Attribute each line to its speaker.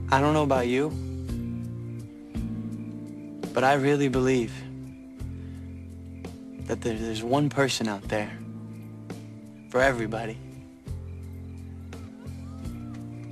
Speaker 1: I don't know about you, but I really believe that there's one person out there for everybody.